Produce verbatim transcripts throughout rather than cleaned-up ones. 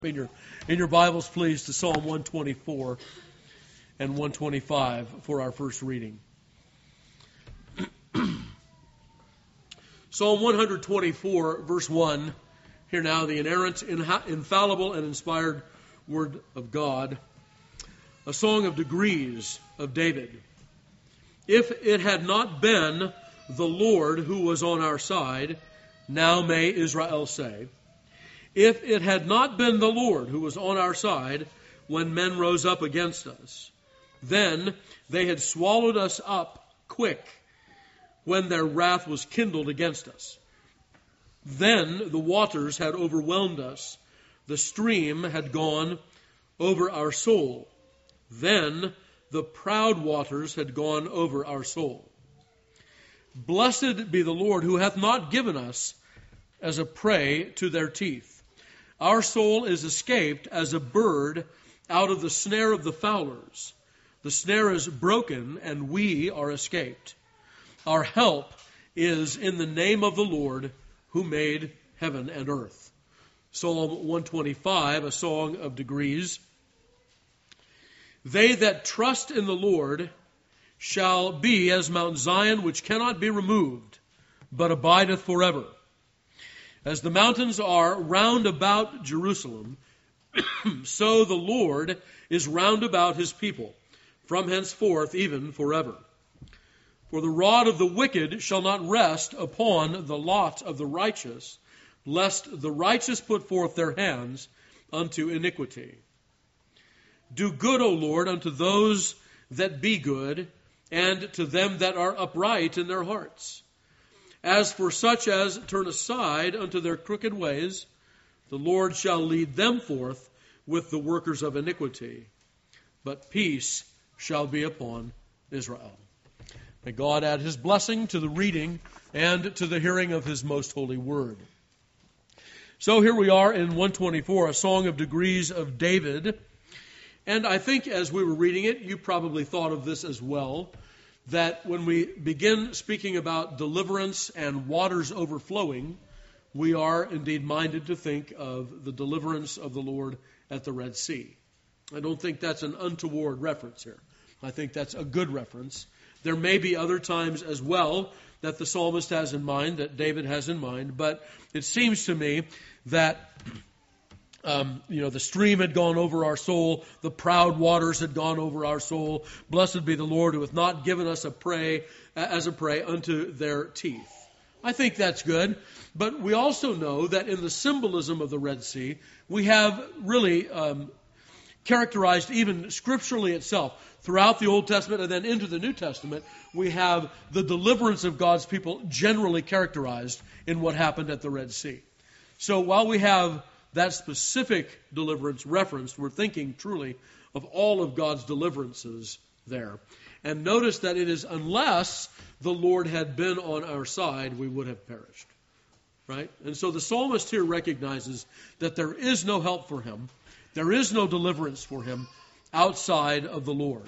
In your, in your Bibles, please, to Psalm one twenty-four and one twenty-five for our first reading. Psalm one twenty-four, verse one. Hear now the inerrant, infallible, and inspired Word of God. A song of degrees of David. If it had not been the Lord who was on our side, now may Israel say, if it had not been the Lord who was on our side when men rose up against us, then they had swallowed us up quick when their wrath was kindled against us. Then the waters had overwhelmed us. The stream had gone over our soul. Then the proud waters had gone over our soul. Blessed be the Lord who hath not given us as a prey to their teeth. Our soul is escaped as a bird out of the snare of the fowlers. The snare is broken, and we are escaped. Our help is in the name of the Lord who made heaven and earth. Psalm one twenty-five, a song of degrees. They that trust in the Lord shall be as Mount Zion, which cannot be removed, but abideth forever. As the mountains are round about Jerusalem, so the Lord is round about his people, from henceforth even forever. For the rod of the wicked shall not rest upon the lot of the righteous, lest the righteous put forth their hands unto iniquity. Do good, O Lord, unto those that be good, and to them that are upright in their hearts. As for such as turn aside unto their crooked ways, the Lord shall lead them forth with the workers of iniquity. But peace shall be upon Israel. May God add his blessing to the reading and to the hearing of his most holy word. So here we are in one twenty-four, a song of degrees of David. And I think as we were reading it, you probably thought of this as well, that when we begin speaking about deliverance and waters overflowing, we are indeed minded to think of the deliverance of the Lord at the Red Sea. I don't think that's an untoward reference here. I think that's a good reference. There may be other times as well that the psalmist has in mind, that David has in mind, but it seems to me that Um, you know, the stream had gone over our soul. The proud waters had gone over our soul. Blessed be the Lord who hath not given us a prey, as a prey unto their teeth. I think that's good. But we also know that in the symbolism of the Red Sea, we have really um, characterized even scripturally itself. Throughout the Old Testament and then into the New Testament, we have the deliverance of God's people generally characterized in what happened at the Red Sea. So while we have that specific deliverance referenced, we're thinking truly of all of God's deliverances there. And notice that it is unless the Lord had been on our side, we would have perished. Right? And so the psalmist here recognizes that there is no help for him. There is no deliverance for him outside of the Lord.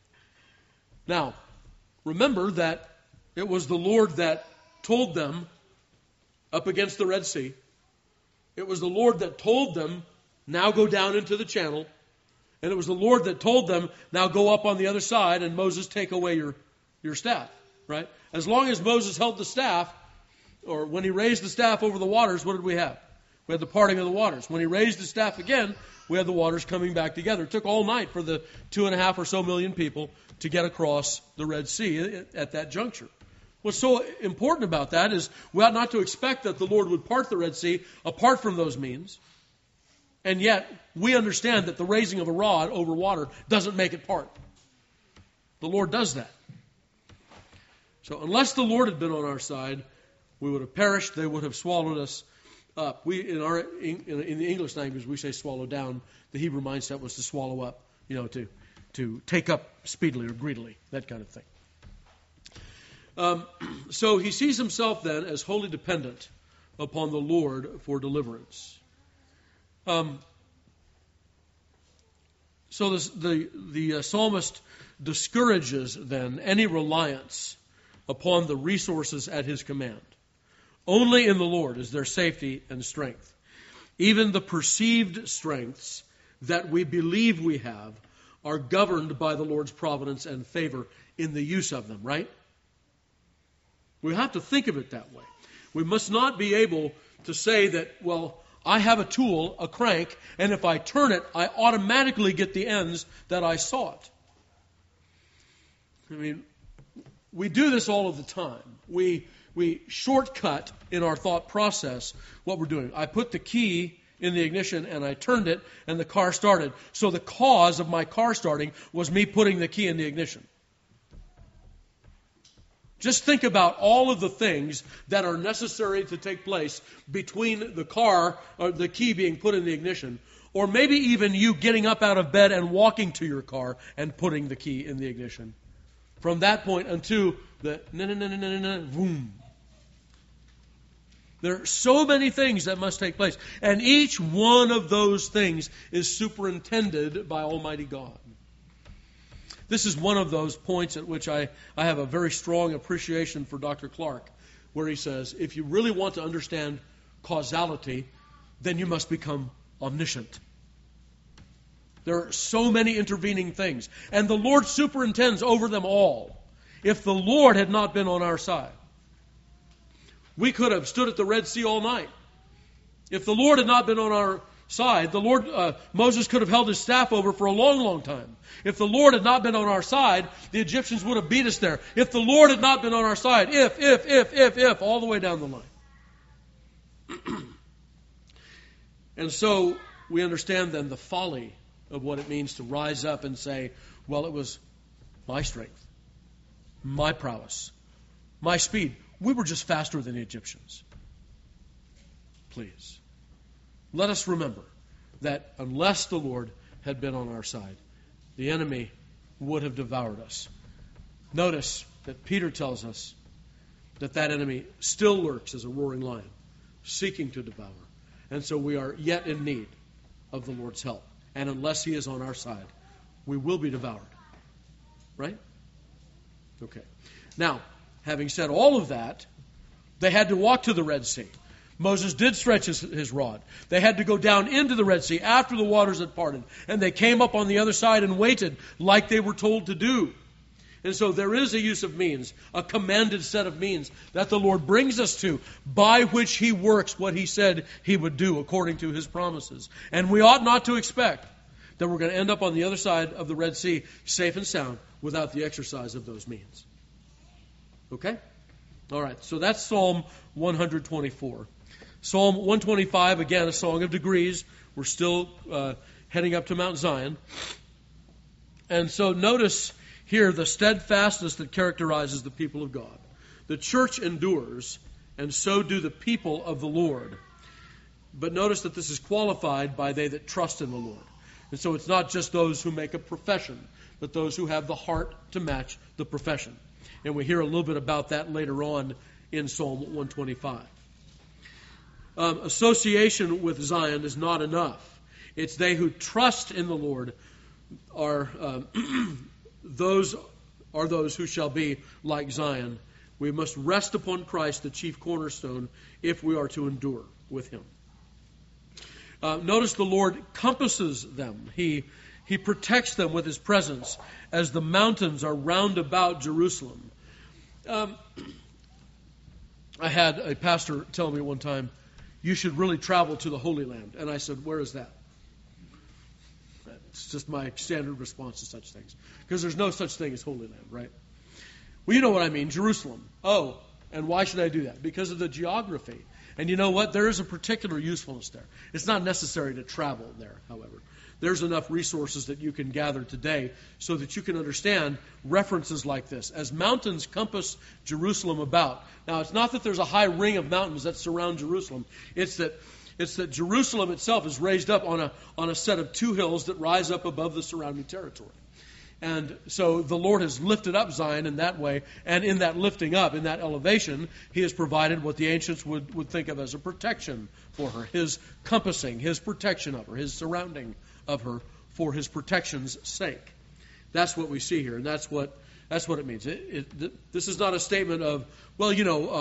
Now, remember that it was the Lord that told them up against the Red Sea. It was the Lord that told them, now go down into the channel. And it was the Lord that told them, now go up on the other side and Moses take away your, your staff. Right? As long as Moses held the staff, or when he raised the staff over the waters, what did we have? We had the parting of the waters. When he raised the staff again, we had the waters coming back together. It took all night for the two and a half or so million people to get across the Red Sea at that juncture. What's so important about that is we ought not to expect that the Lord would part the Red Sea apart from those means. And yet, we understand that the raising of a rod over water doesn't make it part. The Lord does that. So unless the Lord had been on our side, we would have perished. They would have swallowed us up. We in our in, in the English language, we say swallow down. The Hebrew mindset was to swallow up, you know, to, to take up speedily or greedily, that kind of thing. Um, so he sees himself then as wholly dependent upon the Lord for deliverance. Um, so this, the the uh, psalmist discourages then any reliance upon the resources at his command. Only in the Lord is there safety and strength. Even the perceived strengths that we believe we have are governed by the Lord's providence and favor in the use of them, right? We have to think of it that way. We must not be able to say that, well, I have a tool, a crank, and if I turn it, I automatically get the ends that I sought. I mean, we do this all of the time. We we shortcut in our thought process what we're doing. I put the key in the ignition and I turned it and the car started. So the cause of my car starting was me putting the key in the ignition. Just think about all of the things that are necessary to take place between the car or the key being put in the ignition, or maybe even you getting up out of bed and walking to your car and putting the key in the ignition. From that point until the na na na na na na boom. There are so many things that must take place, and each one of those things is superintended by Almighty God. This is one of those points at which I, I have a very strong appreciation for Doctor Clark, where he says, if you really want to understand causality, then you must become omniscient. There are so many intervening things, and the Lord superintends over them all. If the Lord had not been on our side, we could have stood at the Red Sea all night. If the Lord had not been on our side, the Lord uh, Moses could have held his staff over for a long, long time. If the Lord had not been on our side, the Egyptians would have beat us there. If the Lord had not been on our side, if, if, if, if, if, all the way down the line. And so we understand then the folly of what it means to rise up and say, well, it was my strength, my prowess, my speed. We were just faster than the Egyptians. Please. Let us remember that unless the Lord had been on our side, the enemy would have devoured us. Notice that Peter tells us that that enemy still lurks as a roaring lion, seeking to devour. And so we are yet in need of the Lord's help. And unless he is on our side, we will be devoured. Right? Okay. Now, having said all of that, they had to walk to the Red Sea. Moses did stretch his, his rod. They had to go down into the Red Sea after the waters had parted. And they came up on the other side and waited like they were told to do. And so there is a use of means, a commanded set of means that the Lord brings us to, by which he works what he said he would do according to his promises. And we ought not to expect that we're going to end up on the other side of the Red Sea safe and sound without the exercise of those means. Okay? All right, so that's Psalm one twenty-four. Psalm one twenty-five, again, a song of degrees. We're still uh, heading up to Mount Zion. And so notice here the steadfastness that characterizes the people of God. The church endures, and so do the people of the Lord. But notice that this is qualified by they that trust in the Lord. And so it's not just those who make a profession, but those who have the heart to match the profession. And we hear a little bit about that later on in Psalm one twenty-five. Um, association with Zion is not enough. It's they who trust in the Lord are um, those are those who shall be like Zion. We must rest upon Christ, the chief cornerstone, if we are to endure with him. Uh, notice the Lord compasses them. He He protects them with his presence as the mountains are round about Jerusalem. Um, I had a pastor tell me one time, you should really travel to the Holy Land. And I said, where is that? It's just my standard response to such things. Because there's no such thing as Holy Land, right? Well, you know what I mean, Jerusalem. Oh, and why should I do that? Because of the geography. And you know what? There is a particular usefulness there. It's not necessary to travel there, however. There's enough resources that you can gather today so that you can understand references like this. As mountains compass Jerusalem about. Now, it's not that there's a high ring of mountains that surround Jerusalem. It's that it's that Jerusalem itself is raised up on a on a set of two hills that rise up above the surrounding territory. And so the Lord has lifted up Zion in that way, and in that lifting up, in that elevation, he has provided what the ancients would, would think of as a protection for her, his compassing, his protection of her, his surrounding of her for his protection's sake. That's what we see here, and that's what that's what it means. It, it, this is not a statement of, well, you know, um,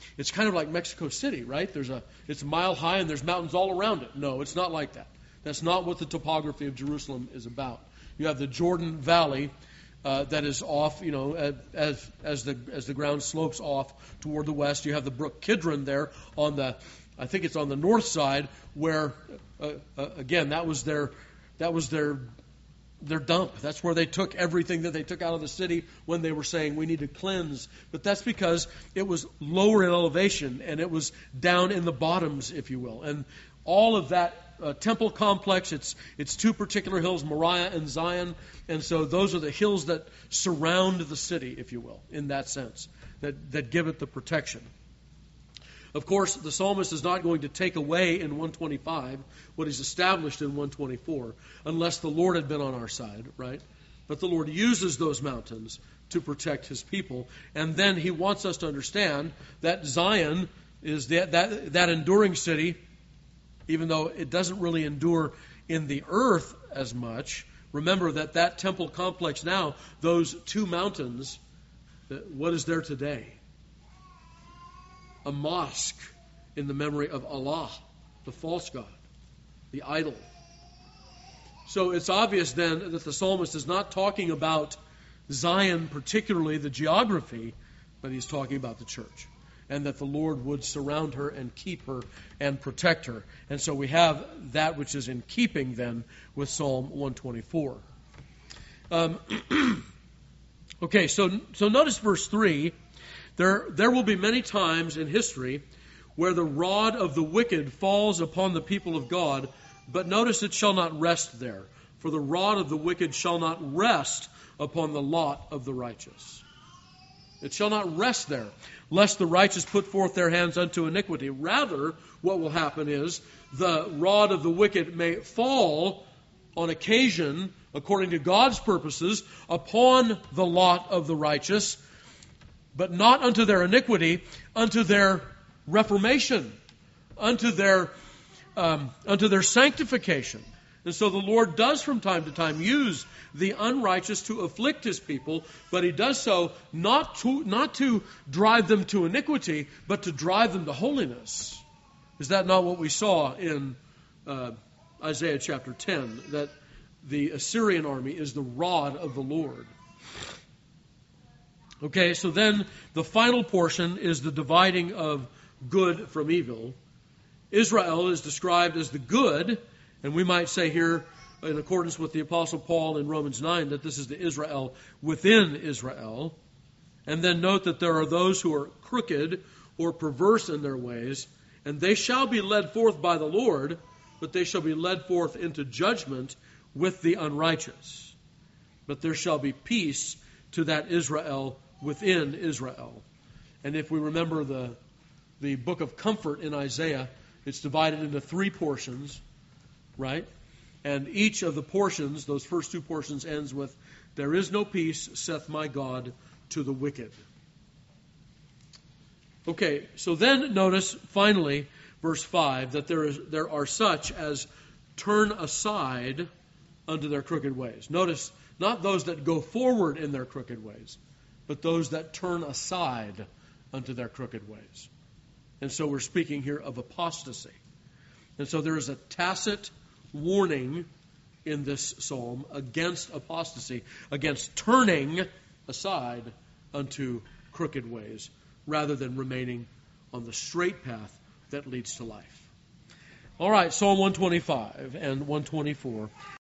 it's kind of like Mexico City, right? There's a, it's a mile high and there's mountains all around it. No, it's not like that. That's not what the topography of Jerusalem is about. You have the Jordan Valley uh, that is off, you know, as as the as the ground slopes off toward the west. You have the brook Kidron there on the, I think it's on the north side, where uh, uh, again that was their that was their their dump. That's where they took everything that they took out of the city when they were saying we need to cleanse. But that's because it was lower in elevation and it was down in the bottoms, if you will. And all of that uh, temple complex, it's it's two particular hills, Moriah and Zion. And so those are the hills that surround the city, if you will, in that sense, that, that give it the protection. Of course, the psalmist is not going to take away in one twenty-five what is established in one twenty-four, unless the Lord had been on our side, right? But the Lord uses those mountains to protect his people. And then he wants us to understand that Zion is that, that, that enduring city, even though it doesn't really endure in the earth as much. Remember that that temple complex now, those two mountains, what is there today? A mosque in the memory of Allah, the false god, the idol. So it's obvious then that the psalmist is not talking about Zion, particularly the geography, but he's talking about the church. And that the Lord would surround her and keep her and protect her. And so we have that which is in keeping then with Psalm one twenty-four. Um, okay, so so notice verse three. There, there will be many times in history where the rod of the wicked falls upon the people of God, but notice it shall not rest there. For the rod of the wicked shall not rest upon the lot of the righteous. It shall not rest there, lest the righteous put forth their hands unto iniquity. Rather, what will happen is the rod of the wicked may fall on occasion, according to God's purposes, upon the lot of the righteous, but not unto their iniquity, unto their reformation, unto their um, unto their sanctification. And so the Lord does from time to time use the unrighteous to afflict his people, but he does so not to not to drive them to iniquity, but to drive them to holiness. Is that not what we saw in uh, Isaiah chapter ten? That the Assyrian army is the rod of the Lord. Okay, so then the final portion is the dividing of good from evil. Israel is described as the good, and we might say here, in accordance with the Apostle Paul in Romans nine, that this is the Israel within Israel. And then note that there are those who are crooked or perverse in their ways, and they shall be led forth by the Lord, but they shall be led forth into judgment with the unrighteous. But there shall be peace to that Israel within Israel. And if we remember the the book of comfort in Isaiah, it's divided into three portions, right? And each of the portions, those first two portions, ends with, "There is no peace, saith my God, to the wicked." Okay, so then notice finally, verse five, that there is there are such as turn aside unto their crooked ways. Notice, not those that go forward in their crooked ways, but those that turn aside unto their crooked ways. And so we're speaking here of apostasy. And so there is a tacit warning in this psalm against apostasy, against turning aside unto crooked ways, rather than remaining on the straight path that leads to life. All right, Psalm one twenty-five and one twenty-four.